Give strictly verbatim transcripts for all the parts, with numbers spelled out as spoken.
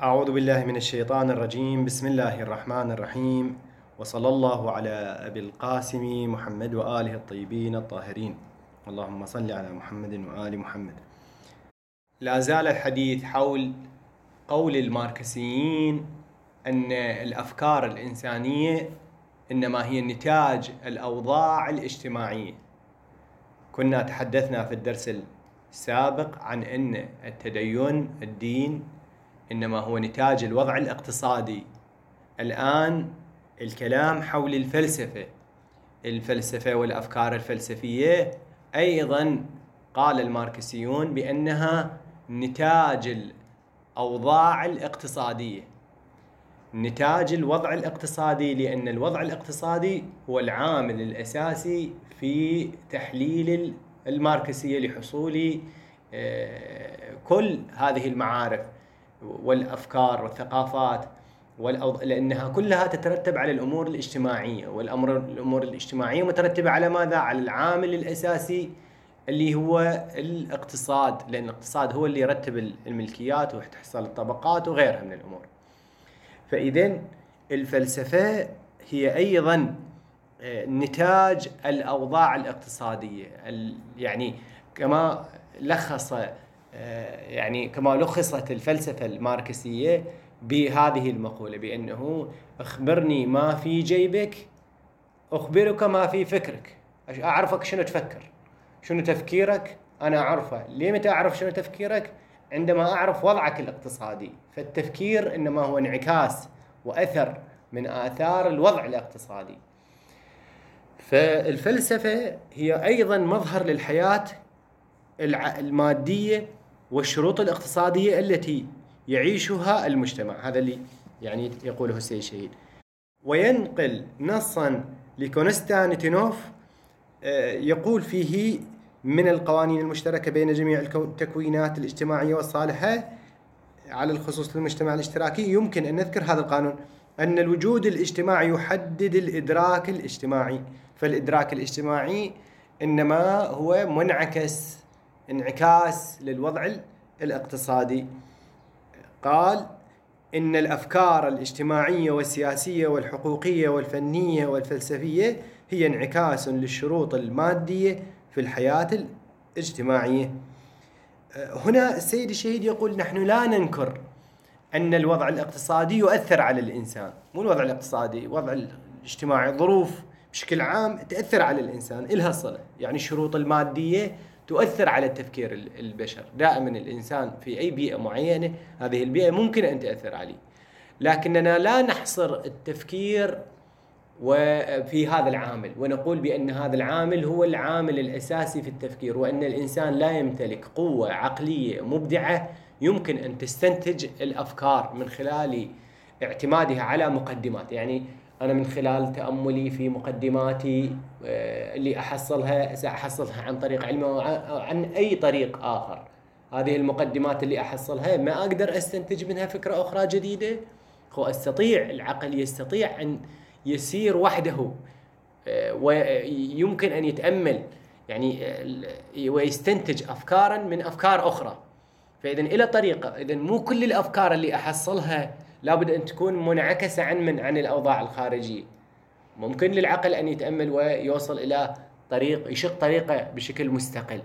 أعوذ بالله من الشيطان الرجيم. بسم الله الرحمن الرحيم، وصلى الله على أبي القاسم محمد وآله الطيبين الطاهرين. اللهم صل على محمد وآل محمد. لا زال الحديث حول قول الماركسيين أن الأفكار الإنسانية إنما هي نتاج الأوضاع الاجتماعية. كنا تحدثنا في الدرس السابق عن أن التدين الدين إنما هو نتاج الوضع الاقتصادي. الآن الكلام حول الفلسفة الفلسفة والأفكار الفلسفية أيضا قال الماركسيون بأنها نتاج الأوضاع الاقتصادية، نتاج الوضع الاقتصادي، لأن الوضع الاقتصادي هو العامل الأساسي في تحليل الماركسية لحصول كل هذه المعارف والأفكار والثقافات والأوض... لأنها كلها تترتب على الأمور الاجتماعية، والأمر الأمور الاجتماعية مترتبة على ماذا؟ على العامل الأساسي اللي هو الاقتصاد، لأن الاقتصاد هو اللي يرتب الملكيات وتحصل الطبقات وغيرها من الأمور. فإذن الفلسفة هي أيضا نتاج الأوضاع الاقتصادية، يعني كما لخص يعني كما لخصت الفلسفة الماركسية بهذه المقولة بأنه أخبرني ما في جيبك أخبرك ما في فكرك. أعرفك شنو تفكر، شنو تفكيرك، أنا أعرفه. ليه متى أعرف شنو تفكيرك؟ عندما أعرف وضعك الاقتصادي. فالتفكير إنما هو انعكاس وأثر من آثار الوضع الاقتصادي. فالفلسفة هي أيضا مظهر للحياة المادية والشروط الاقتصادية التي يعيشها المجتمع. هذا اللي يعني يقوله السيد الشهيد. وينقل نصا لكونستانتينوف يقول فيه: من القوانين المشتركة بين جميع التكوينات الاجتماعية والصالحة على الخصوص للمجتمع الاشتراكي يمكن أن نذكر هذا القانون أن الوجود الاجتماعي يحدد الإدراك الاجتماعي. فالإدراك الاجتماعي إنما هو منعكس انعكاس للوضع الاقتصادي. قال إن الأفكار الاجتماعية والسياسية والحقوقية والفنية والفلسفية هي انعكاس للشروط المادية في الحياة الاجتماعية. هنا السيد الشهيد يقول: نحن لا ننكر أن الوضع الاقتصادي يؤثر على الإنسان. مو الوضع الاقتصادي، الوضع الاجتماعي، الظروف بشكل عام تأثر على الإنسان، إلها صلة. يعني الشروط المادية تؤثر على التفكير البشر. دائما الإنسان في أي بيئة معينة هذه البيئة ممكن أن تأثر عليه، لكننا لا نحصر التفكير وفي هذا العامل ونقول بأن هذا العامل هو العامل الأساسي في التفكير، وأن الإنسان لا يمتلك قوة عقلية مبدعة يمكن أن تستنتج الأفكار من خلال اعتمادها على مقدمات. يعني أنا من خلال تأملي في مقدماتي اللي أحصلها سأحصلها عن طريق علمي أو عن أي طريق آخر. هذه المقدمات اللي أحصلها ما أقدر أستنتج منها فكرة أخرى جديدة. هو أستطيع، العقل يستطيع أن يسير وحده ويمكن أن يتأمل يعني ويستنتج أفكارا من أفكار أخرى. فإذن إلى طريقة، إذن مو كل الأفكار اللي أحصلها لابد أن تكون منعكسة عن من عن الأوضاع الخارجية. ممكن للعقل أن يتأمل ويوصل إلى طريق، يشق طريقة بشكل مستقل.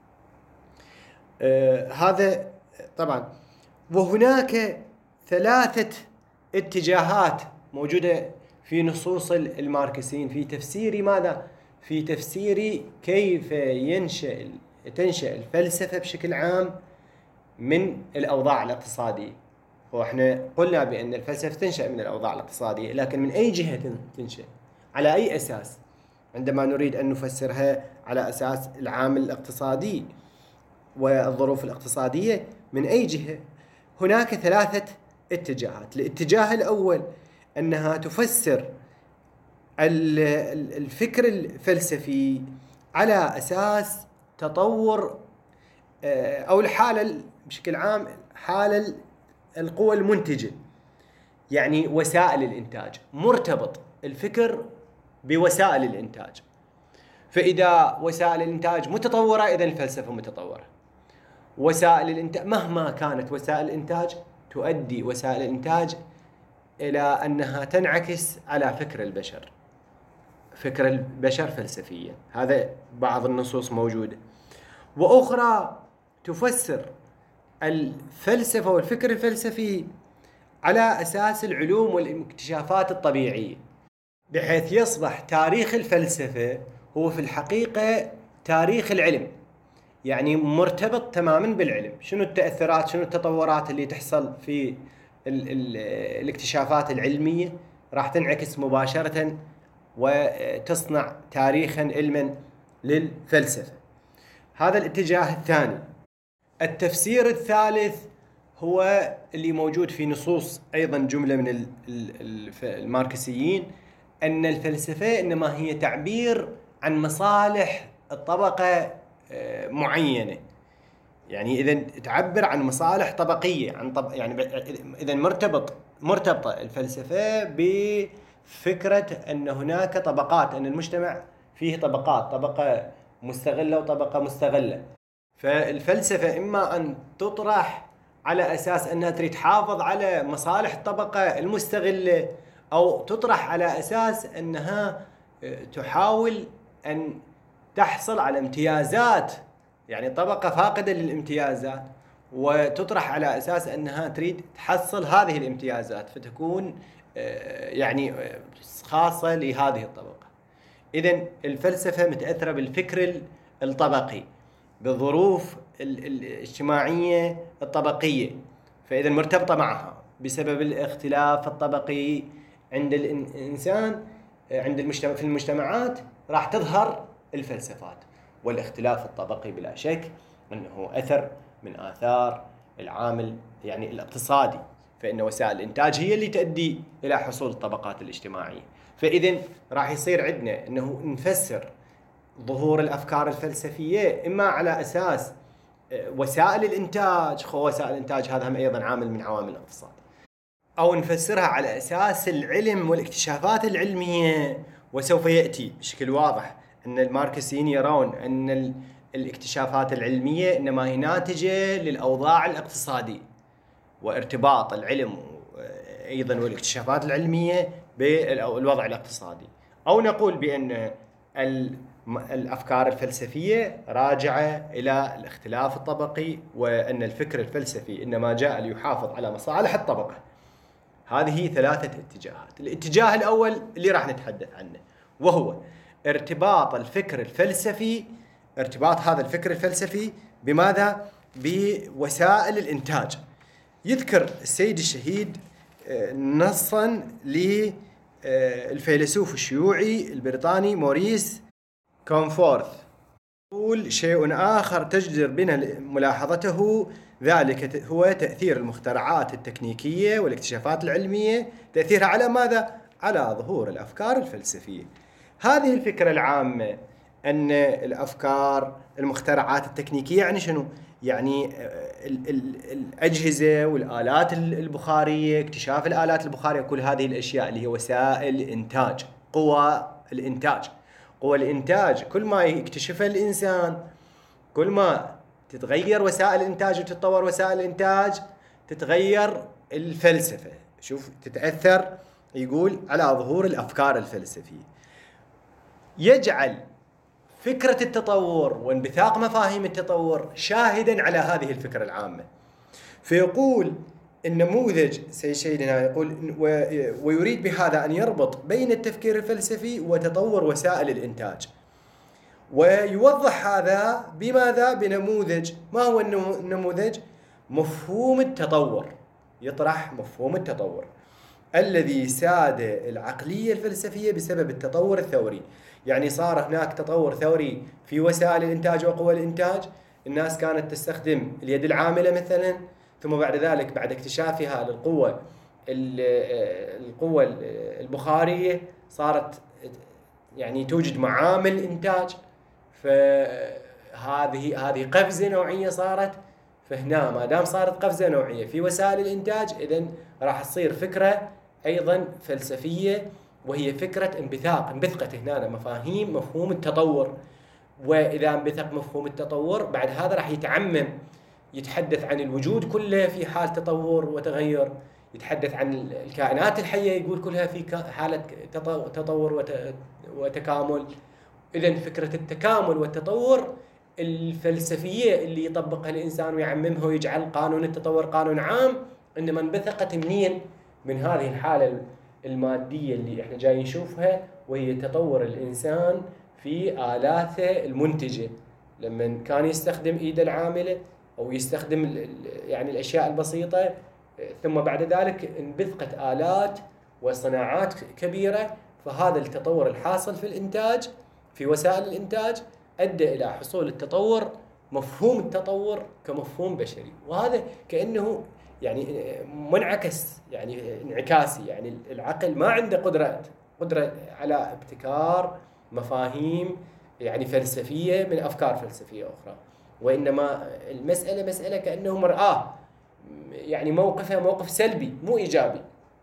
آه هذا طبعا. وهناك ثلاثة اتجاهات موجودة في نصوص الماركسيين في تفسير ماذا؟ في تفسير كيف ينشأ تنشأ الفلسفة بشكل عام من الأوضاع الاقتصادية. وإحنا قلنا بأن الفلسفة تنشأ من الأوضاع الاقتصادية، لكن من أي جهة تنشأ؟ على أي أساس؟ عندما نريد أن نفسرها على أساس العامل الاقتصادي والظروف الاقتصادية، من أي جهة؟ هناك ثلاثة اتجاهات. الاتجاه الأول أنها تفسر الفكر الفلسفي على أساس تطور أو الحالة بشكل عام، حالة القوى المنتجة، يعني وسائل الإنتاج. مرتبط الفكر بوسائل الإنتاج. فإذا وسائل الإنتاج متطورة إذن الفلسفة متطورة. وسائل الإنتاج مهما كانت وسائل الإنتاج تؤدي وسائل الإنتاج إلى أنها تنعكس على فكر البشر، فكر البشر فلسفيا. هذا بعض النصوص موجودة. وأخرى تفسر الفلسفة والفكر الفلسفي على أساس العلوم والاكتشافات الطبيعية، بحيث يصبح تاريخ الفلسفة هو في الحقيقة تاريخ العلم، يعني مرتبط تماما بالعلم. شنو التأثرات، شنو التطورات اللي تحصل في ال ال الاكتشافات العلمية راح تنعكس مباشرة وتصنع تاريخا علما للفلسفة. هذا الاتجاه الثاني. التفسير الثالث هو اللي موجود في نصوص أيضا جملة من الماركسيين، أن الفلسفة إنما هي تعبير عن مصالح الطبقة معينة. يعني إذا تعبر عن مصالح طبقية، عن طب يعني إذا مرتبط مرتبطة الفلسفة بفكرة أن هناك طبقات، أن المجتمع فيه طبقات، طبقة مستغلة وطبقة مستغلة. فالفلسفة إما أن تطرح على أساس أنها تريد تحافظ على مصالح الطبقة المستغلة، أو تطرح على أساس أنها تحاول أن تحصل على امتيازات، يعني طبقة فاقدة للامتيازات، وتطرح على أساس أنها تريد تحصل هذه الامتيازات فتكون يعني خاصة لهذه الطبقة. إذن الفلسفة متأثرة بالفكر الطبقي، بالظروف الاجتماعية الطبقية، فإذا مرتبطة معها بسبب الاختلاف الطبقي عند الإنسان، عند المجتمع، في المجتمعات راح تظهر الفلسفات. والاختلاف الطبقي بلا شك أنه أثر من آثار العامل يعني الاقتصادي، فإن وسائل الإنتاج هي اللي تؤدي إلى حصول الطبقات الاجتماعية. فإذن راح يصير عندنا أنه نفسر ظهور الأفكار الفلسفية إما على أساس وسائل الإنتاج، خو وسائل الإنتاج هذا هم أيضا عامل من عوامل الاقتصاد، أو نفسرها على أساس العلم والاكتشافات العلمية. وسوف يأتي بشكل واضح أن الماركسيين يرون أن الاكتشافات العلمية إنما هي ناتجة للأوضاع الاقتصادية، وارتباط العلم أيضا والاكتشافات العلمية بالوضع الاقتصادي. أو نقول بأن الأفكار الفلسفية راجعة إلى الاختلاف الطبقي، وأن الفكر الفلسفي إنما جاء ليحافظ على مصالح الطبقة. هذه ثلاثة اتجاهات. الاتجاه الأول اللي راح نتحدث عنه وهو ارتباط الفكر الفلسفي، ارتباط هذا الفكر الفلسفي بماذا؟ بوسائل الإنتاج. يذكر السيد الشهيد نصا للفيلسوف الشيوعي البريطاني موريس كونفورث، يقول: شيء آخر تجدر بنا ملاحظته، ذلك هو تأثير المخترعات التكنيكية والاكتشافات العلمية، تأثيرها على ماذا؟ على ظهور الأفكار الفلسفية. هذه الفكرة العامة أن الأفكار المخترعات التكنيكية يعني شنو؟ يعني الأجهزة والآلات البخارية، اكتشاف الآلات البخارية، كل هذه الأشياء اللي هي وسائل الإنتاج، قوى الإنتاج. قوى الإنتاج كل ما يكتشفها الإنسان، كل ما تتغير وسائل الإنتاج وتتطور وسائل الإنتاج، تتغير الفلسفة. شوف، تتأثر، يقول على ظهور الأفكار الفلسفية. يجعل فكرة التطور وانبثاق مفاهيم التطور شاهدا على هذه الفكرة العامة. فيقول النموذج سيدنا يقول: ويريد بهذا أن يربط بين التفكير الفلسفي وتطور وسائل الإنتاج، ويوضح هذا بماذا؟ بنموذج. ما هو النموذج؟ مفهوم التطور. يطرح مفهوم التطور الذي ساد العقلية الفلسفية بسبب التطور الثوري. يعني صار هناك تطور ثوري في وسائل الإنتاج وقوى الإنتاج. الناس كانت تستخدم اليد العاملة مثلا، ثم بعد ذلك بعد اكتشافها للقوة القوة البخارية صارت يعني توجد معامل إنتاج، فهذه هذه قفزة نوعية صارت. فهنا ما دام صارت قفزة نوعية في وسائل الإنتاج، إذن راح تصير فكرة أيضا فلسفية، وهي فكرة انبثاق. انبثقت هنا مفاهيم مفهوم التطور، وإذا انبثق مفهوم التطور بعد هذا راح يتعمم يتحدث عن الوجود كله في حال تطور وتغير، يتحدث عن الكائنات الحية يقول كلها في حالة تطور وتكامل. إذن فكرة التكامل والتطور الفلسفية اللي يطبقها الإنسان ويعممها ويجعل قانون التطور قانون عام، إنما انبثقت منين؟ من هذه الحالة المادية اللي إحنا جاي نشوفها، وهي تطور الإنسان في آلاته المنتجة، لما كان يستخدم إيده العاملة أو يستخدم يعني الأشياء البسيطة، ثم بعد ذلك انبثقت آلات وصناعات كبيرة. فهذا التطور الحاصل في الإنتاج في وسائل الإنتاج أدى إلى حصول التطور، مفهوم التطور كمفهوم بشري، وهذا كأنه يعني منعكس، يعني انعكاسي، يعني العقل ما عنده قدرة قدرة على ابتكار مفاهيم يعني فلسفية من أفكار فلسفية أخرى، وإنما المسألة مسألة كأنه مرآة، يعني موقفه موقف سلبي مو إيجابي.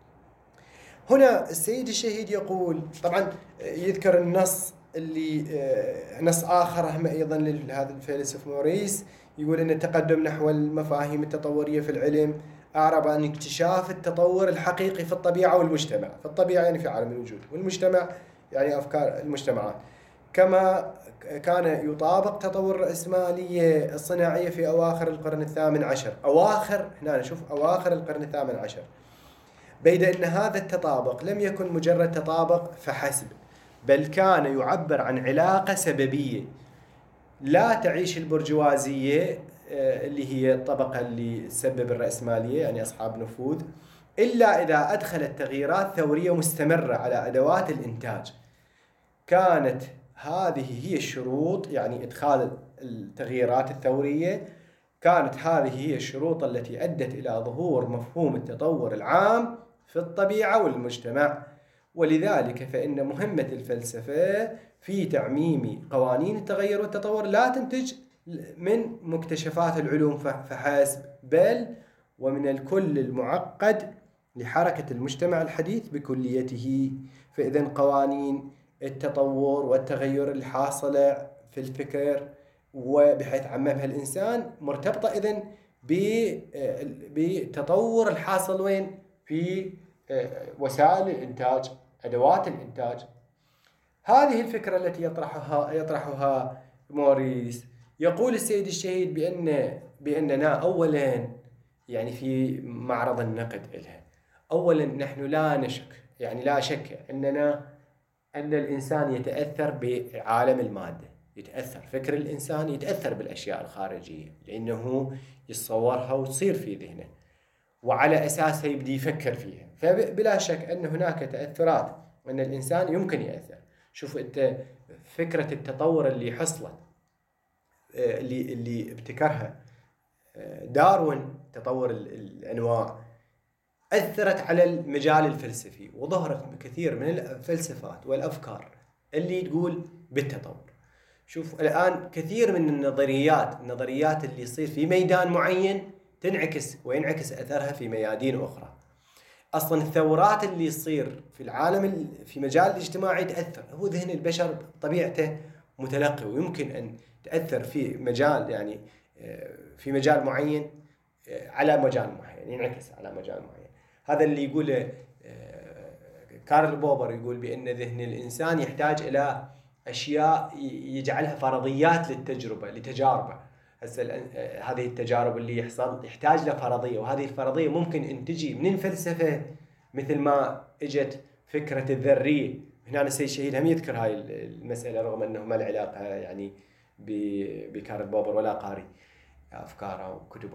هنا السيد الشهيد يقول، طبعا يذكر النص اللي نص آخر هم أيضا لهذا الفيلسوف موريس، يقول أن التقدم نحو المفاهيم التطورية في العلم أعرب عن اكتشاف التطور الحقيقي في الطبيعة والمجتمع. في الطبيعة يعني في عالم الوجود، والمجتمع يعني أفكار المجتمعات، كما كان يطابق تطور الرأسمالية الصناعية في أواخر القرن الثامن عشر. أواخر هنا نشوف أواخر القرن الثامن عشر، بيد أن هذا التطابق لم يكن مجرد تطابق فحسب، بل كان يعبر عن علاقة سببية لا تعيش البرجوازية اللي هي الطبقة اللي تسبب الرأسمالية، يعني أصحاب نفوذ، إلا إذا أدخلت تغييرات ثورية مستمرة على أدوات الإنتاج. كانت هذه هي الشروط، يعني إدخال التغييرات الثورية، كانت هذه هي الشروط التي أدت إلى ظهور مفهوم التطور العام في الطبيعة والمجتمع. ولذلك فإن مهمة الفلسفة في تعميم قوانين التغير والتطور لا تنتج من مكتشفات العلوم فحسب، بل ومن الكل المعقد لحركة المجتمع الحديث بكليته. فإذن قوانين التطور والتغير الحاصلة في الفكر وبحيث عممها الإنسان مرتبطة إذن بتطور الحاصل وين؟ في وسائل الإنتاج، أدوات الإنتاج. هذه الفكرة التي يطرحها يطرحها موريس. يقول السيد الشهيد بأن بأننا أولا يعني في معرض النقد لها، أولا نحن لا نشك يعني لا شك أننا أن الإنسان يتأثر بعالم المادة، يتأثر فكر الإنسان يتأثر بالأشياء الخارجية، لأنه يتصورها وتصير في ذهنه وعلى أساسها يبدي يفكر فيها. فبلا شك أن هناك تأثرات، أن الإنسان يمكن يأثر. شوف أنت فكرة التطور اللي حصلت اللي اللي ابتكرها داروين، تطور الأنواع، أثرت على المجال الفلسفي، وظهرت كثير من الفلسفات والأفكار اللي تقول بالتطور. شوف الآن كثير من النظريات النظريات اللي يصير في ميدان معين تنعكس وينعكس أثرها في ميادين أخرى. أصلا الثورات اللي يصير في العالم في مجال الاجتماعي تأثر، هو ذهن البشر طبيعته متلقي، ويمكن أن تأثر في مجال يعني في مجال معين على مجال معين، ينعكس على مجال معين. هذا اللي يقوله كارل بوبر، يقول بأن ذهن الإنسان يحتاج إلى أشياء يجعلها فرضيات للتجربة لتجاربه. هسه هذه التجارب اللي يحصل يحتاج لفرضية، وهذه الفرضية ممكن أن تجي من الفلسفة، مثل ما اجت فكرة الذرية. هنا السيد الشهيد هم يذكر هاي المسألة رغم أنه ما العلاقة يعني بكارل بوبر ولا قاري أفكاره وكتبه.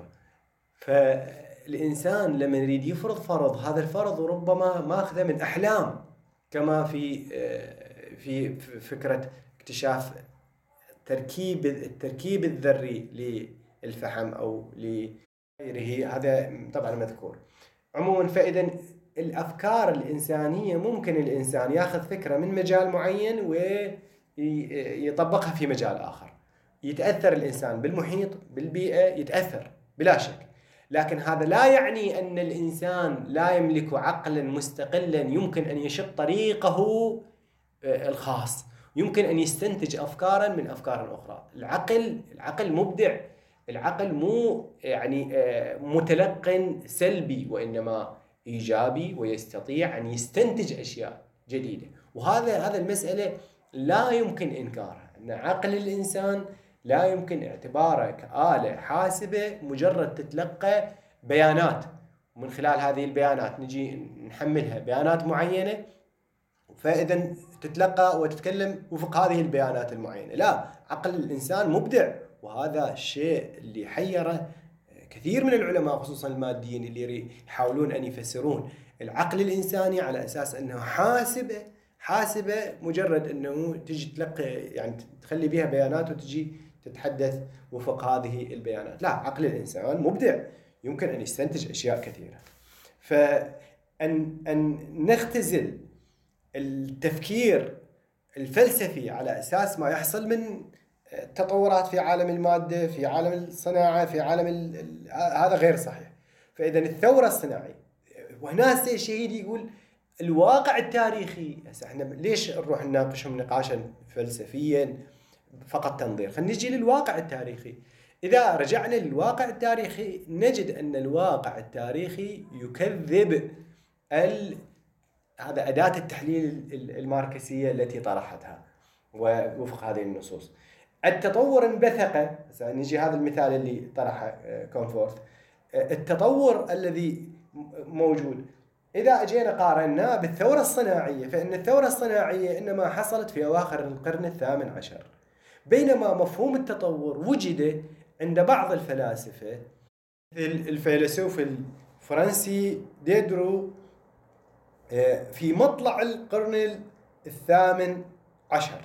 فالإنسان لما يريد يفرض فرض، هذا الفرض ربما ماخذه من أحلام، كما في في فكرة اكتشاف تركيب التركيب الذري للفحم أو لغيره، هذا طبعا مذكور. عموما فإذا الأفكار الإنسانية ممكن الإنسان يأخذ فكرة من مجال معين ويطبقها في مجال آخر. يتأثر الإنسان بالمحيط بالبيئة، يتأثر بلا شك، لكن هذا لا يعني أن الإنسان لا يملك عقلا مستقلا يمكن أن يشق طريقه الخاص، يمكن أن يستنتج أفكارا من أفكار أخرى. العقل العقل مبدع، العقل مو يعني متلقن سلبي، وإنما إيجابي، ويستطيع أن يستنتج أشياء جديدة. وهذا هذا المسألة لا يمكن إنكارها، أن عقل الإنسان لا يمكن اعتباره كآلة حاسبة مجرد تتلقى بيانات، ومن خلال هذه البيانات نجي نحملها بيانات معينة، فإذا تتلقى وتتكلم وفق هذه البيانات المعينة. لا، عقل الإنسان مبدع، وهذا الشيء اللي حيره كثير من العلماء خصوصا الماديين اللي يحاولون أن يفسرون العقل الإنساني على أساس أنه حاسبة حاسبة مجرد أنه تجي تلقى يعني تخلي بها بيانات وتجي تتحدث وفق هذه البيانات. لا، عقل الإنسان مبدع، يمكن أن يستنتج أشياء كثيرة. فأن أن نختزل التفكير الفلسفي على أساس ما يحصل من تطورات في عالم المادة، في عالم الصناعة، في عالم ال... ال... هذا غير صحيح. فإذا الثورة الصناعية، وهنا السيد الشهيد يقول الواقع التاريخي. هسه احنا ليش نروح نناقشهم نقاشا فلسفيا فقط تنظير؟ خلينا نجي للواقع التاريخي. إذا رجعنا للواقع التاريخي نجد أن الواقع التاريخي يكذب ال... هذا أداة التحليل الماركسية التي طرحتها ووفق هذه النصوص. التطور انبثق، نجي هذا المثال اللي طرحه كونفورت، التطور الذي موجود إذا أجينا قارناه بالثورة الصناعية، فإن الثورة الصناعية إنما حصلت في أواخر القرن الثامن عشر، بينما مفهوم التطور وجد عند بعض الفلاسفة. الفيلسوف الفرنسي ديدرو في مطلع القرن الثامن عشر،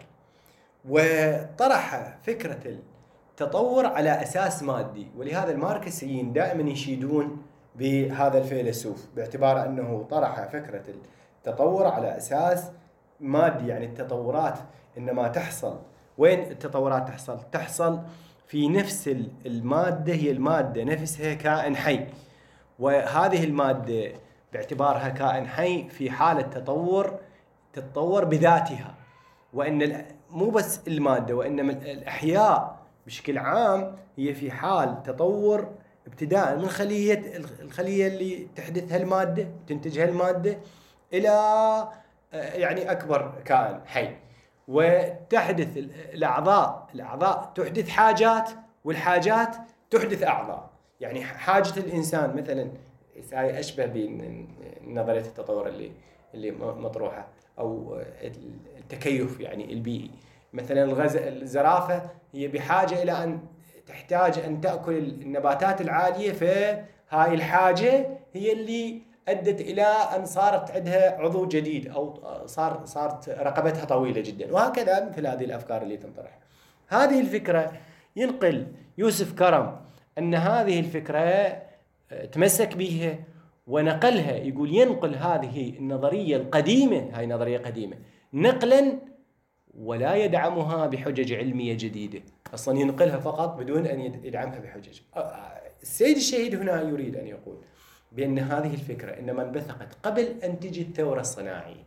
وطرح فكرة التطور على أساس مادي. ولهذا الماركسيين دائما يشيدون بهذا الفيلسوف باعتبار أنه طرح فكرة التطور على أساس مادي، يعني التطورات إنما تحصل وين؟ التطورات تحصل تحصل في نفس المادة، هي المادة نفسها كائن حي، وهذه المادة باعتبارها كائن حي في حالة تطور تتطور بذاتها. وإن مو بس المادة، وإنما الأحياء بشكل عام هي في حال تطور ابتداء من خلية الخلية اللي تحدثها المادة تنتجها المادة إلى يعني أكبر كائن حي، وتحدث الأعضاء الأعضاء تحدث حاجات، والحاجات تحدث أعضاء. يعني حاجة الإنسان مثلا أشبه بنظرية التطور اللي اللي مطروحة، أو التكيف يعني البيئي. مثلا الغز الزرافة هي بحاجة إلى أن تحتاج أن تأكل النباتات العالية، فهاي الحاجة هي اللي أدت إلى أن صارت عندها عضو جديد، أو صار صارت رقبتها طويلة جدا. وهكذا مثل هذه الأفكار اللي تنطرح. هذه الفكرة ينقل يوسف كرم أن هذه الفكرة تمسك بها ونقلها، يقول ينقل هذه النظرية القديمة، هاي نظرية قديمة، نقلا ولا يدعمها بحجج علمية جديدة، أصلا ينقلها فقط بدون أن يدعمها بحجج. السيد الشهيد هنا يريد أن يقول بأن هذه الفكرة إنما انبثقت قبل أن تجي الثورة الصناعية.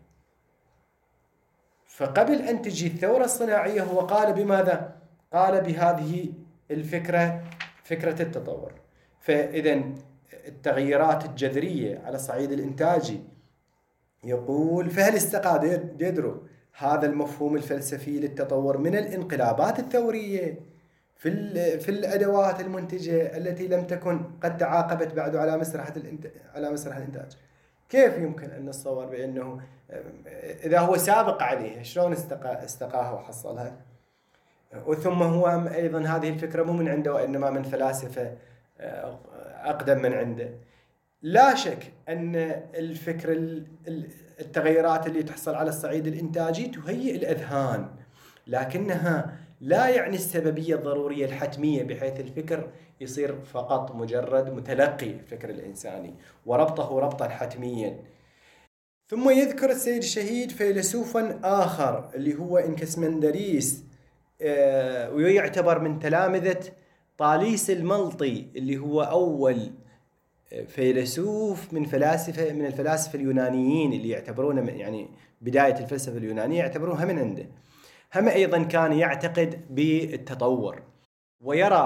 فقبل أن تجي الثورة الصناعية هو قال بماذا؟ قال بهذه الفكرة، فكرة التطور. فإذا التغيرات الجذرية على الصعيد الإنتاجي، يقول فهل استقى ديدرو هذا المفهوم الفلسفي للتطور من الانقلابات الثورية في في الأدوات المنتجة التي لم تكن قد تعاقبت بعد على مسرح على مسرح الإنتاج؟ كيف يمكن أن نتصور بأنه إذا هو سابق عليه شلون استقى استقاها وحصلها؟ وثم هو أيضا هذه الفكرة مو من عنده، وإنما من فلاسفة أقدم من عنده. لا شك أن الفكر التغيرات اللي تحصل على الصعيد الإنتاجي تهيئ الأذهان، لكنها لا يعني السببية الضرورية الحتمية بحيث الفكر يصير فقط مجرد متلقي الفكر الإنساني وربطه ربطا حتميا. ثم يذكر السيد الشهيد فيلسوفا آخر اللي هو إنكسمندريس، ويعتبر من تلامذة طاليس الملطي اللي هو أول فيلسوف من فلاسفة من الفلاسفة اليونانيين اللي يعتبرونه يعني بداية الفلسفة اليونانية يعتبروها من عنده. هم أيضا كان يعتقد بالتطور، ويرى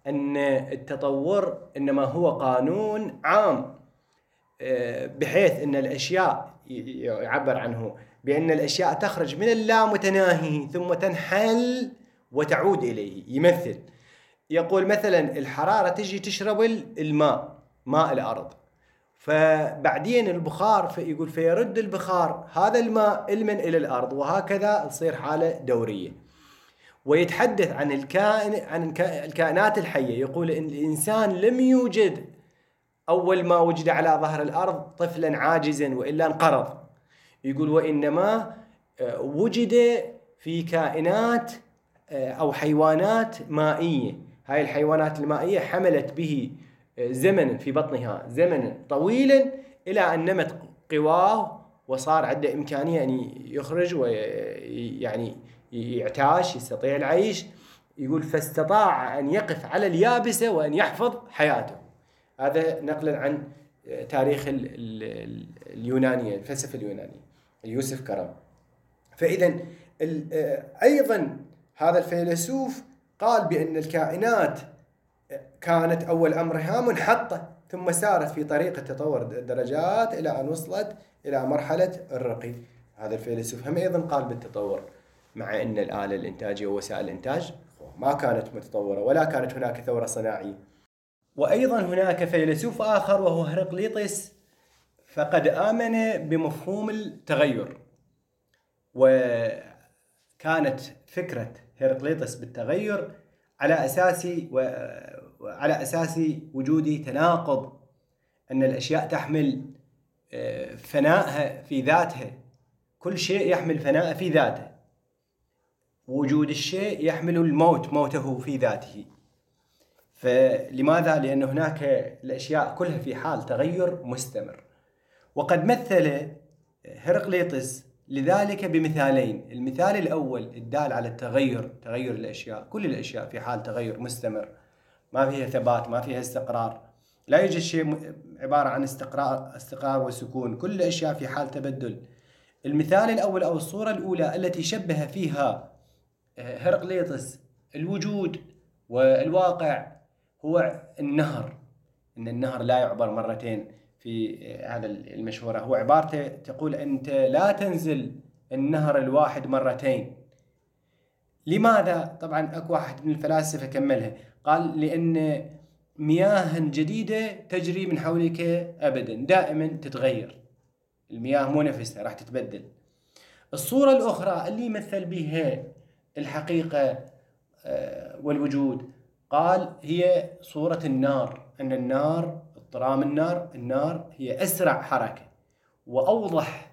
أن التطور إنما هو قانون عام، بحيث أن الأشياء يعبر عنه بأن الأشياء تخرج من اللامتناهي ثم تنحل وتعود إليه. يمثل يقول مثلا الحرارة تجي تشرب الماء، ماء الأرض، فبعدين البخار يقول فيرد البخار هذا الماء المن إلى الأرض، وهكذا تصير حالة دورية. ويتحدث عن الكائن عن الكائنات الحية، يقول إن الإنسان لم يوجد أول ما وجد على ظهر الأرض طفلا عاجزا وإلا انقرض، يقول وإنما وجد في كائنات أو حيوانات مائية. هاي الحيوانات المائية حملت به زمنا في بطنها زمنا طويلا إلى أن نمت قواه وصار عنده إمكانية أن يخرج ويعني يعتاش، يستطيع العيش. يقول فاستطاع أن يقف على اليابسة وأن يحفظ حياته. هذا نقلا عن تاريخ اليونانية، الفلسفة اليونانية، يوسف كرم. فإذا أيضا هذا الفيلسوف قال بأن الكائنات كانت أول أمرها منحطة، ثم سارت في طريق التطور درجات إلى أن وصلت إلى مرحلة الرقي. هذا الفيلسوف هم أيضا قال بالتطور، مع أن الآلة الإنتاجية ووسائل الإنتاج ما كانت متطورة ولا كانت هناك ثورة صناعية. وأيضا هناك فيلسوف آخر وهو هرقليطس، فقد آمن بمفهوم التغير، وكانت فكرة هرقليطس بالتغير على أساس وعلى أساس وجود تناقض، أن الأشياء تحمل فناءها في ذاتها، كل شيء يحمل فناء في ذاته، وجود الشيء يحمل الموت موته في ذاته. فلماذا؟ لأن هناك الأشياء كلها في حال تغير مستمر. وقد مثل هرقليطس لذلك بمثالين. المثال الأول الدال على التغير، تغير الأشياء، كل الأشياء في حال تغير مستمر، ما فيها ثبات، ما فيها استقرار، لا يوجد شيء عبارة عن استقرار استقرار وسكون، كل الأشياء في حال تبدل. المثال الأول أو الصورة الأولى التي شبه فيها هرقليطس الوجود والواقع هو النهر، إن النهر لا يعبر مرتين. في هذا المشهورة هو عبارته تقول أنت لا تنزل النهر الواحد مرتين. لماذا؟ طبعا أكو واحد من الفلاسفة كملها قال لأن مياه جديدة تجري من حولك أبدا، دائما تتغير، المياه مو نفسها، راح تتبدل. الصورة الأخرى اللي يمثل بها الحقيقة والوجود قال هي صورة النار، أن النار اضطرام النار النار هي أسرع حركة وأوضح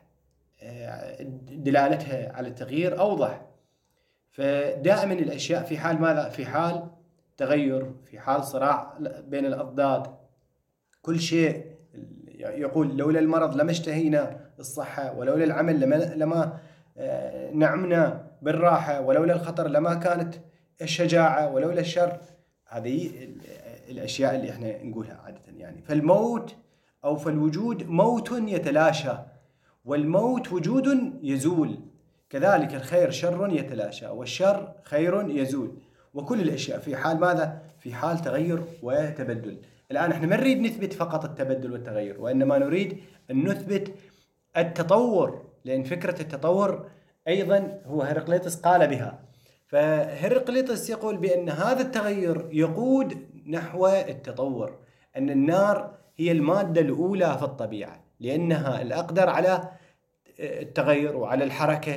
دلالتها على التغيير أوضح. فدائما الأشياء في حال ماذا؟ في حال تغير، في حال صراع بين الأضداد. كل شيء يقول لولا المرض لما اشتهينا الصحة، ولولا العمل لما, لما نعمنا بالراحة، ولولا الخطر لما كانت الشجاعة، ولولا الشر. هذه الأشياء اللي احنا نقولها عادة يعني. فالموت أو فالوجود موت يتلاشى، والموت وجود يزول، كذلك الخير شر يتلاشى، والشر خير يزول، وكل الأشياء في حال ماذا؟ في حال تغير وتبدل. الآن احنا ما نريد نثبت فقط التبدل والتغير، وإنما نريد أن نثبت التطور، لأن فكرة التطور أيضا هو هرقليطس قال بها. فهرقليطس يقول بأن هذا التغير يقود نحو التطور، أن النار هي المادة الأولى في الطبيعة لأنها الأقدر على التغير وعلى الحركة،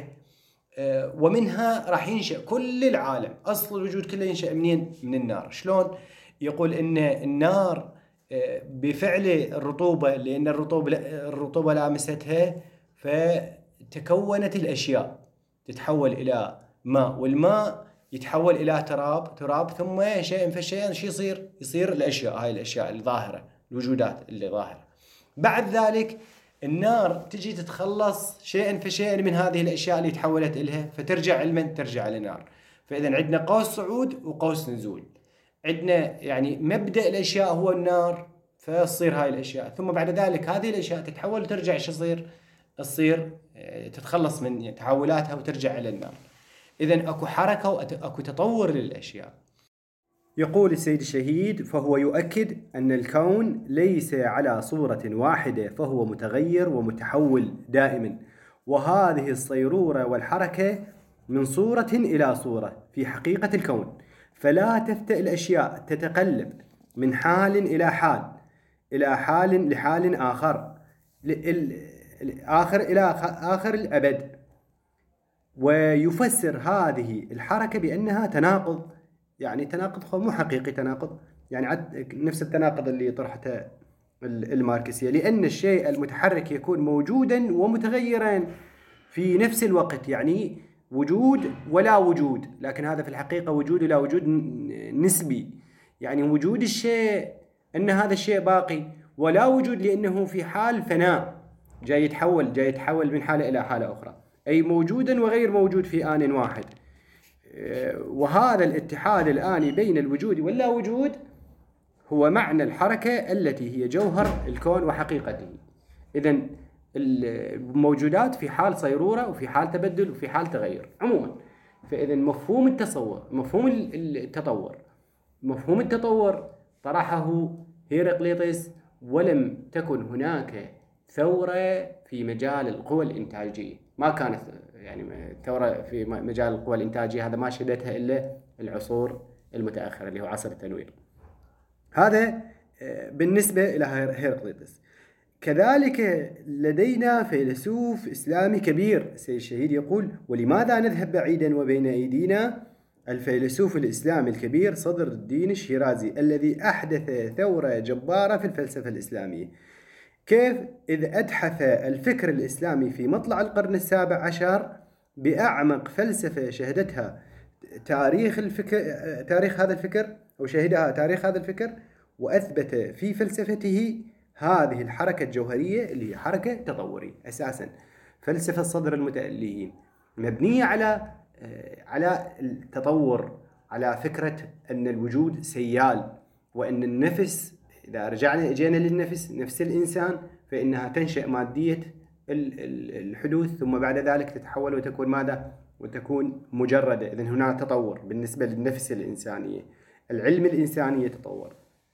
ومنها راح ينشأ كل العالم. أصل الوجود كله ينشأ منين؟ من النار. شلون؟ يقول إن النار بفعل الرطوبة، لأن الرطوبة الرطوبة لامستها فتكونت الأشياء، تتحول إلى ماء، والماء يتحول إلى تراب، تراب ثم شيء فشيء شيء يصير يصير الأشياء، هاي الأشياء الظاهرة، الوجودات اللي ظاهرة. بعد ذلك النار تجي تتخلص شيئا فشيئا من هذه الأشياء اللي تحولت إلها، فترجع علما ترجع للنار. فإذا عندنا قوس صعود وقوس نزول. عندنا يعني مبدأ الأشياء هو النار، فتصير هاي الأشياء، ثم بعد ذلك هذه الأشياء تتحول وترجع ايش تصير؟ تصير تتخلص من تحولاتها وترجع إلى النار. إذن أكو حركة وأكو تطور للأشياء. يقول السيد الشهيد: فهو يؤكد أن الكون ليس على صورة واحدة، فهو متغير ومتحول دائما، وهذه الصيرورة والحركة من صورة إلى صورة في حقيقة الكون، فلا تفتأ الأشياء تتقلب من حال إلى حال إلى حال لحال آخر آخر إلى آخر الأبد. ويفسر هذه الحركة بأنها تناقض، يعني تناقض مو حقيقي، تناقض يعني نفس التناقض اللي طرحته الماركسية، لأن الشيء المتحرك يكون موجودا ومتغيرا في نفس الوقت، يعني وجود ولا وجود، لكن هذا في الحقيقة وجود ولا وجود نسبي، يعني وجود الشيء أن هذا الشيء باقي، ولا وجود لأنه في حال فناء جاي يتحول جاي يتحول من حالة إلى حالة أخرى، أي موجودا وغير موجود في آن واحد. وهذا الاتحاد الآني بين الوجود واللا وجود هو معنى الحركة التي هي جوهر الكون وحقيقته. إذن الموجودات في حال صيرورة وفي حال تبدل وفي حال تغير عموما. فإذن مفهوم التصور مفهوم التطور مفهوم التطور طرحه هيراقليطس، ولم تكن هناك ثورة في مجال القوى الإنتاجية، ما كانت يعني ثورة في مجال القوى الإنتاجية، هذا ما شهدتها إلا العصور المتأخرة اللي هو عصر التنوير. هذا بالنسبة إلى هيراقليطس. كذلك لدينا فيلسوف إسلامي كبير السيد الشهيد يقول: ولماذا نذهب بعيدا وبين أيدينا الفيلسوف الإسلامي الكبير صدر الدين الشيرازي الذي أحدث ثورة جبارة في الفلسفة الإسلامية. كيف؟ إذ أتحف الفكر الإسلامي في مطلع القرن السابع عشر بأعمق فلسفة شهدتها تاريخ الفكر تاريخ هذا الفكر أو شهدها تاريخ هذا الفكر، وأثبت في فلسفته هذه الحركة الجوهرية اللي هي حركة تطورية. أساسا فلسفة صدر المتألهين مبنية على على التطور، على فكرة أن الوجود سيال، وأن النفس إذا رجعنا اجينا للنفس نفس الإنسان فإنها تنشأ مادية الحدوث، ثم بعد ذلك تتحول وتكون ماذا؟ وتكون مجردة. إذن هناك تطور بالنسبة للنفس الإنسانية. العلم الإنساني يتطور،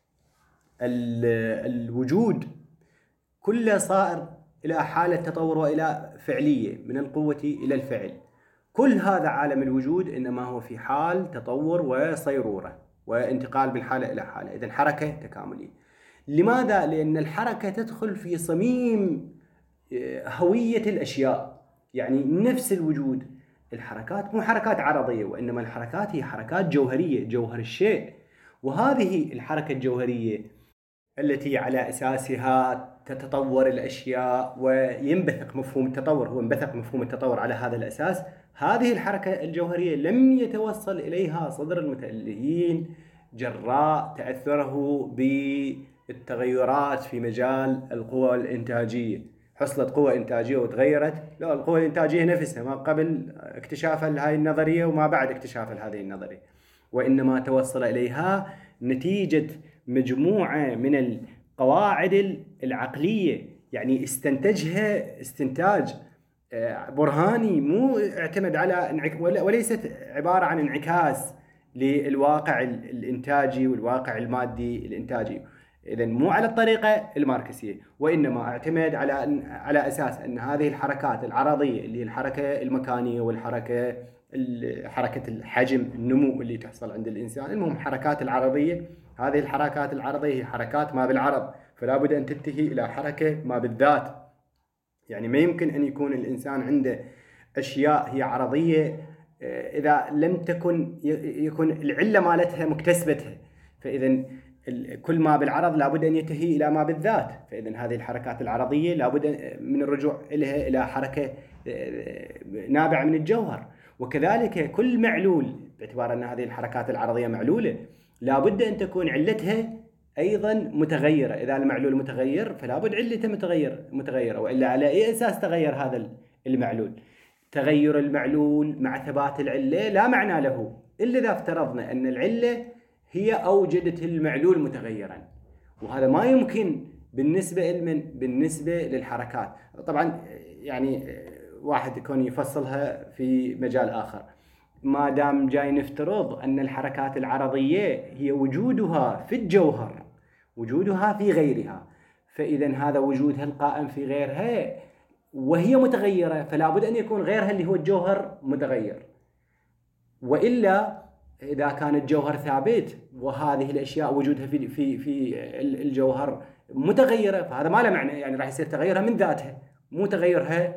الوجود كله صائر إلى حالة تطور وإلى فعلية، من القوة إلى الفعل. كل هذا عالم الوجود إنما هو في حال تطور وصيرورة وانتقال من حالة إلى حالة. إذن حركة تكاملية. لماذا؟ لأن الحركة تدخل في صميم هوية الأشياء، يعني نفس الوجود. الحركات مو حركات عرضية، وإنما الحركات هي حركات جوهرية، جوهر الشيء. وهذه الحركة الجوهرية التي على أساسها تتطور الأشياء وينبثق مفهوم التطور، هو انبثق مفهوم التطور على هذا الأساس. هذه الحركة الجوهرية لم يتوصل إليها صدر المتألهين جراء تأثره بالتغيرات في مجال القوى الإنتاجية. حصلت قوة إنتاجية وتغيرت، لا، القوة الإنتاجية نفسها ما قبل اكتشاف هذه النظرية وما بعد اكتشاف هذه النظرية، وإنما توصل إليها نتيجة مجموعة من القواعد العقلية، يعني استنتجها استنتاج برهاني، مو اعتمد على وليست عبارة عن انعكاس للواقع الإنتاجي والواقع المادي الإنتاجي. إذن مو على الطريقة الماركسية، وإنما اعتمد على على أساس أن هذه الحركات العرضية اللي هي الحركة المكانية والحركة حركة الحجم النمو اللي تحصل عند الإنسان، المهم حركات العرضية. هذه الحركات العرضية هي حركات ما بالعرض، فلا بد أن تنتهي إلى حركة ما بالذات. يعني ما يمكن أن يكون الإنسان عنده أشياء هي عرضية إذا لم تكن يكون العلة مالتها مكتسبتها. فإذا كل ما بالعرض لابد أن ينتهي إلى ما بالذات. فإذا هذه الحركات العرضية لابد من الرجوع إليها إلى حركة نابعة من الجوهر. وكذلك كل معلول، باعتبار أن هذه الحركات العرضية معلولة، لابد أن تكون علتها أيضا متغيرة. إذا المعلول متغير فلا بد علته متغير متغيرة، وإلا على أي أساس تغير هذا المعلول؟ تغير المعلول مع ثبات العلة لا معنى له إلا إذا افترضنا أن العلة هي أوجدت المعلول متغيرا، وهذا ما يمكن بالنسبة لمن بالنسبة للحركات. طبعا يعني واحد يكون يفصلها في مجال آخر. ما دام جاي نفترض أن الحركات العرضية هي وجودها في الجوهر، وجودها في غيرها، فإذا هذا وجودها القائم في غيرها وهي متغيرة، فلا بد أن يكون غيرها اللي هو الجوهر متغير. وإلا إذا كان الجوهر ثابت وهذه الأشياء وجودها في في في الجوهر متغيرة، فهذا ما له معنى، يعني راح يصير تغيرها من ذاتها، مو تغيرها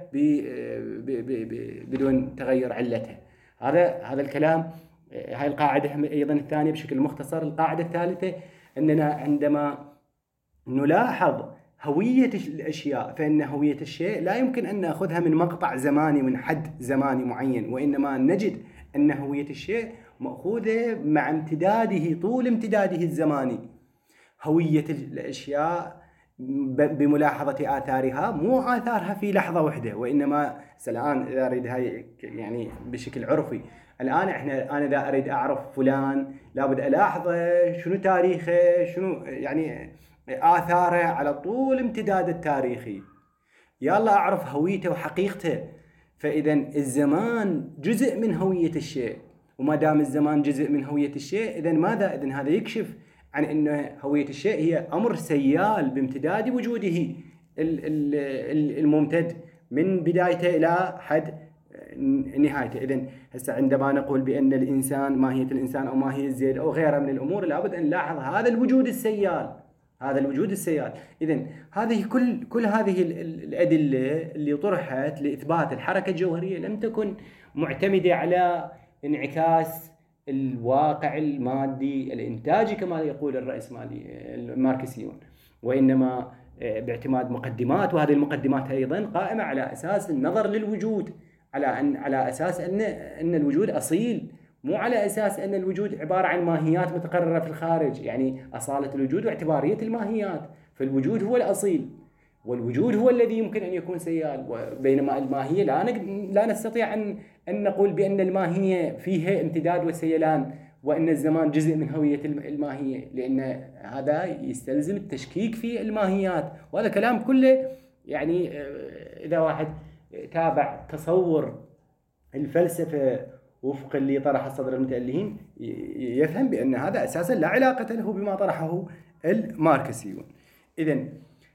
بدون تغير علتها. هذا هذا الكلام. هاي القاعدة أيضا الثانية بشكل مختصر. القاعدة الثالثة أننا عندما نلاحظ هوية الأشياء فإن هوية الشيء لا يمكن أن نأخذها من مقطع زماني من حد زماني معين، وإنما نجد أن هوية الشيء مأخوذة مع امتداده، طول امتداده الزماني. هوية الأشياء بملاحظة آثارها، مو آثارها في لحظة واحدة، وإنما الآن إذا أريد هاي يعني بشكل عرفي، الآن إحنا أنا إذا أريد أعرف فلان لابد ألاحظه شنو تاريخه، شنو يعني آثاره على طول امتداد التاريخي، يلا أعرف هويته وحقيقته. فإذا الزمان جزء من هوية الشيء، وما دام الزمان جزء من هوية الشيء، إذن ماذا؟ إذن هذا يكشف عن أن هوية الشيء هي أمر سيال بامتداد وجوده الممتد من بدايته إلى حد نهايته. إذن هسه عندما نقول بأن الإنسان ماهية الإنسان أو ماهية الزيد أو غيرها من الأمور، لابد أن نلاحظ هذا الوجود السيال، هذا الوجود السيال. إذن هذه كل كل هذه الأدلة اللي طرحت لإثبات الحركة الجوهرية لم تكن معتمدة على انعكاس الواقع المادي الإنتاجي كما يقول الرأسمالي الماركسيون، وإنما باعتماد مقدمات، وهذه المقدمات أيضا قائمة على أساس النظر للوجود، على أن على أساس أن أن الوجود أصيل، مو على أساس أن الوجود عبارة عن ماهيات متقررة في الخارج، يعني أصالة الوجود واعتبارية الماهيات. فالوجود هو الأصيل، والوجود هو الذي يمكن أن يكون سيال، بينما الماهية لا لا نستطيع أن أن نقول بأن الماهية فيها امتداد وسيلان، وأن الزمان جزء من هوية الماهية، لأن هذا يستلزم التشكيك في الماهيات. وهذا كلام كله يعني إذا واحد تابع تصور الفلسفة وفق اللي طرح الصدر المتألهين يفهم بأن هذا أساسا لا علاقة له بما طرحه الماركسيون. إذن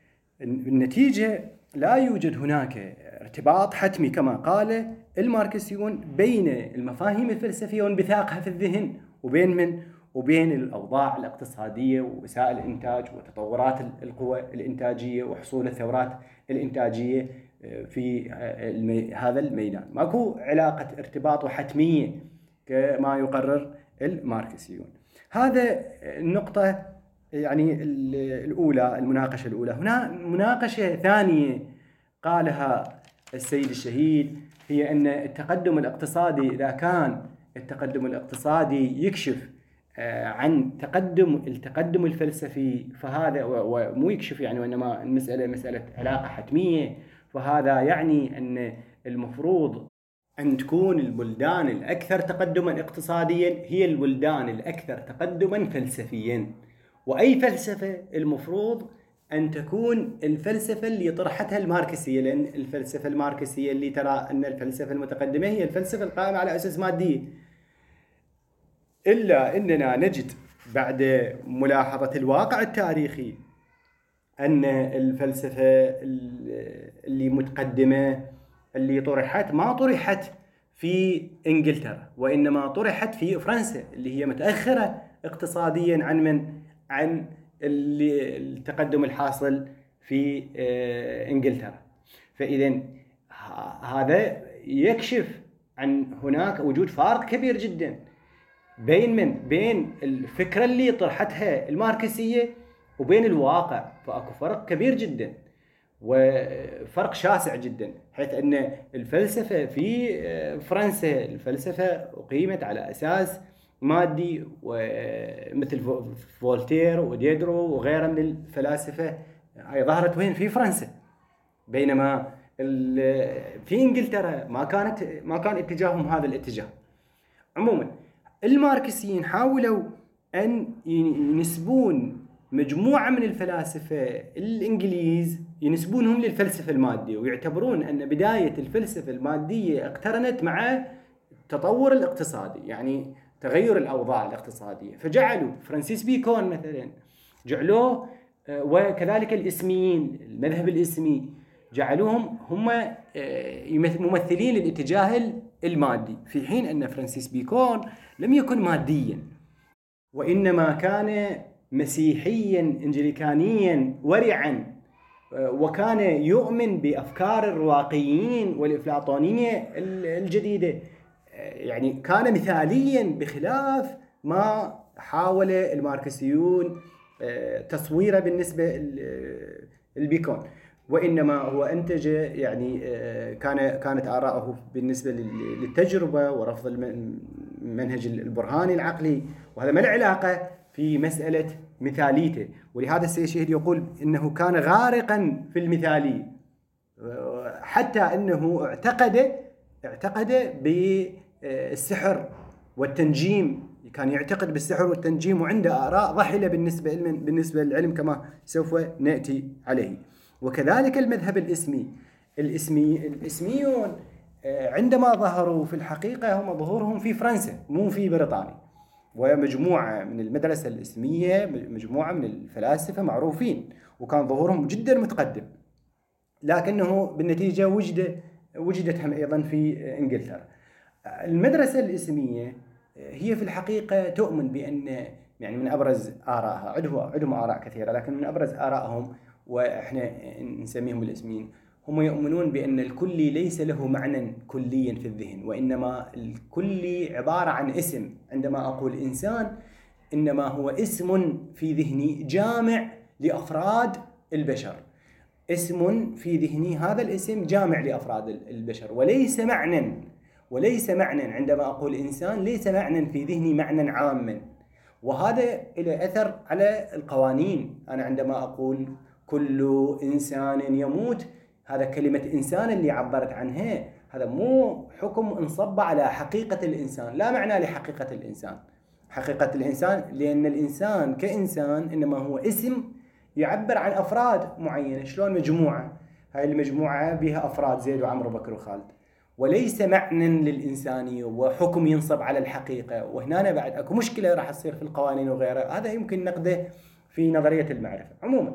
النتيجة لا يوجد هناك ارتباط حتمي كما قال الماركسيون بين المفاهيم الفلسفية وانبثاقها في الذهن وبين من وبين الأوضاع الاقتصادية ووسائل الإنتاج وتطورات القوى الإنتاجية وحصول الثورات الإنتاجية في المي... هذا الميدان. ماكو علاقة ارتباط وحتمية كما يقرر الماركسيون. هذا النقطة يعني الأولى، المناقشة الأولى. هنا مناقشة ثانية قالها السيد الشهيد، هي أن التقدم الاقتصادي إذا كان التقدم الاقتصادي يكشف عن تقدم التقدم الفلسفي، فهذا ومو يكشف يعني، وإنما المسألة مسألة علاقة حتمية، فهذا يعني أن المفروض أن تكون البلدان الأكثر تقدما اقتصاديا هي البلدان الأكثر تقدما فلسفيا. وأي فلسفة المفروض أن تكون الفلسفة اللي طرحتها الماركسية، لأن الفلسفة الماركسية اللي ترى أن الفلسفة المتقدمة هي الفلسفة القائمة على أساس مادية. إلا أننا نجد بعد ملاحظة الواقع التاريخي أن الفلسفة اللي متقدمة اللي طرحت ما طرحت في إنجلترا، وإنما طرحت في فرنسا اللي هي متأخرة اقتصاديا عن من عن التقدم الحاصل في إنجلترا. فإذا هذا يكشف عن هناك وجود فارق كبير جدا بين من بين الفكرة اللي طرحتها الماركسية وبين الواقع. فأكو فرق كبير جدا وفرق شاسع جدا، حيث أن الفلسفة في فرنسا الفلسفة أقيمت على أساس مادي، ومثل فولتير وديدرو وغيرها من الفلاسفة هي ظهرت وين؟ في فرنسا. بينما في إنجلترا ما كانت ما كان اتجاههم هذا الاتجاه. عموما الماركسيين حاولوا أن ينسبون مجموعة من الفلاسفة الإنجليز ينسبونهم للفلسفة المادية، ويعتبرون أن بداية الفلسفة المادية اقترنت مع التطور الاقتصادي، يعني تغير الأوضاع الاقتصادية، فجعلوا فرانسيس بيكون مثلا جعلوه، وكذلك الإسميين، المذهب الإسمي جعلوهم هم ممثلين للاتجاه المادي، في حين أن فرانسيس بيكون لم يكن ماديا، وإنما كان مسيحيا إنجليكانيا ورعا، وكان يؤمن بأفكار الرواقيين والإفلاطونية الجديدة، يعني كان مثاليا بخلاف ما حاول الماركسيون تصويره بالنسبة للبيكون، وإنما هو أنتج يعني كان كانت آراءه بالنسبة للتجربة ورفض المنهج البرهاني العقلي، وهذا ما العلاقة في مسألة مثاليته. ولهذا السيد الشهيد يقول إنه كان غارقا في المثالية، حتى أنه اعتقد اعتقد بالسحر والتنجيم، كان يعتقد بالسحر والتنجيم، وعنده آراء ضحلة بالنسبة بالنسبة للعلم كما سوف نأتي عليه. وكذلك المذهب الإسمي، الإسمي الإسميون عندما ظهروا في الحقيقة هم ظهورهم في فرنسا مو في بريطانيا، ومجموعة من المدرسة الإسمية، مجموعة من الفلاسفة معروفين، وكان ظهورهم جدا متقدم، لكنه بالنتيجة وجد وجدت هم أيضا في إنجلترا. المدرسة الإسمية هي في الحقيقة تؤمن بأن، يعني من أبرز آرائها، عندهم عندهم آراء كثيرة، لكن من أبرز آرائهم وإحنا نسميهم الإسميين، هم يؤمنون بأن الكلي ليس له معنى كليا في الذهن، وإنما الكلي عبارة عن اسم. عندما أقول إنسان إنما هو اسم في ذهني جامع لأفراد البشر، اسم في ذهني، هذا الاسم جامع لأفراد البشر، وليس معنى وليس معنى عندما أقول إنسان ليس معنى في ذهني معنى عاما. وهذا له أثر على القوانين. أنا عندما أقول كل إنسان يموت، هذا كلمة إنسان اللي عبرت عنها، هذا مو حكم انصب على حقيقة الإنسان، لا معنى لحقيقة الإنسان. حقيقة الإنسان لأن الإنسان كإنسان إنما هو اسم يعبر عن أفراد معينة، شلون مجموعة، هاي المجموعة بها أفراد زيد وعمر وبكر وخالد، وليس معنى للإنسانية وحكم ينصب على الحقيقة. وهنا بعد أكو مشكلة راح تصير في القوانين وغيرها، هذا يمكن نقده في نظرية المعرفة. عموما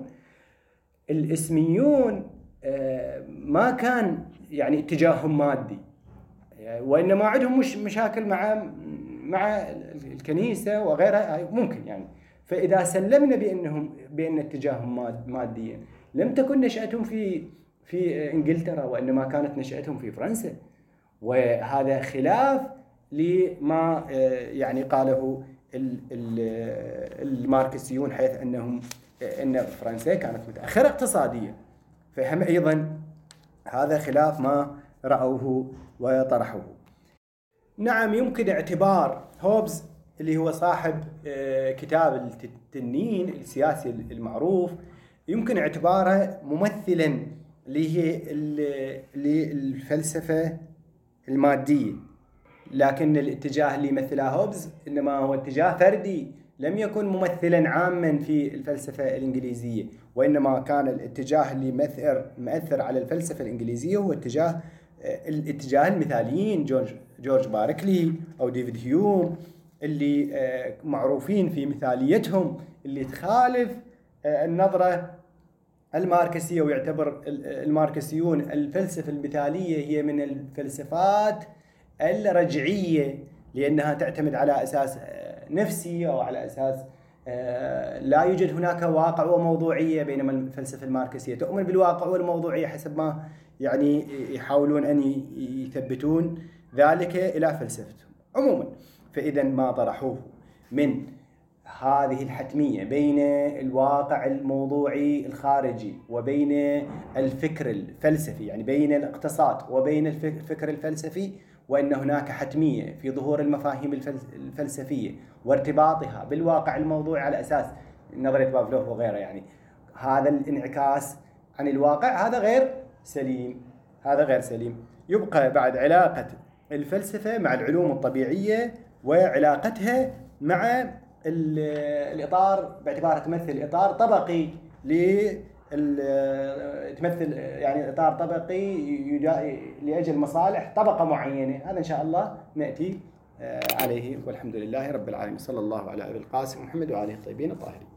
الإسميون ما كان يعني اتجاههم مادي، وإنما عندهم مش مشاكل مع مع الكنيسة وغيرها ممكن يعني. فإذا سلمنا بأنهم بأن اتجاههم ماديا، لم تكن نشأتهم في في إنجلترا، وإنما كانت نشأتهم في فرنسا، وهذا خلاف لما يعني قاله الماركسيون، حيث أنهم أن فرنسا كانت متأخرة اقتصاديا، فهم أيضا هذا خلاف ما رأوه وطرحوه. نعم، يمكن اعتبار هوبز اللي هو صاحب كتاب التنين السياسي المعروف، يمكن اعتباره ممثلا للفلسفة المادية، لكن الاتجاه اللي مثله هوبز إنما هو اتجاه فردي، لم يكن ممثلا عاما في الفلسفة الإنجليزية، وإنما كان الاتجاه اللي مؤثر مؤثر على الفلسفة الإنجليزية هو اتجاه الاتجاه المثاليين، جورج جورج باركلي أو ديفيد هيوم، اللي معروفين في مثاليتهم، اللي تخالف النظرة الماركسية. ويعتبر الماركسيون الفلسفة المثالية هي من الفلسفات الرجعية، لأنها تعتمد على أساس نفسي أو على أساس لا يوجد هناك واقع وموضوعية، بينما الفلسفة الماركسية تؤمن بالواقع والموضوعية حسب ما يعني يحاولون أن يثبتون ذلك إلى فلسفتهم. عموما فإذا ما طرحوه من هذه الحتمية بين الواقع الموضوعي الخارجي وبين الفكر الفلسفي، يعني بين الاقتصاد وبين الفكر الفلسفي، وأن هناك حتمية في ظهور المفاهيم الفلسفية وارتباطها بالواقع الموضوعي على أساس نظرية بافلوف وغيره، يعني هذا الانعكاس عن الواقع هذا غير سليم، هذا غير سليم. يبقى بعد علاقة الفلسفة مع العلوم الطبيعية وعلاقتها مع الإطار باعتبارها تمثل إطار طبقي تمثل يعني إطار طبقي لأجل مصالح طبقة معينة. هذا إن شاء الله نأتي عليه، والحمد لله رب العالمين. صلى الله على أبي القاسم محمد وآله الطيبين الطاهرين.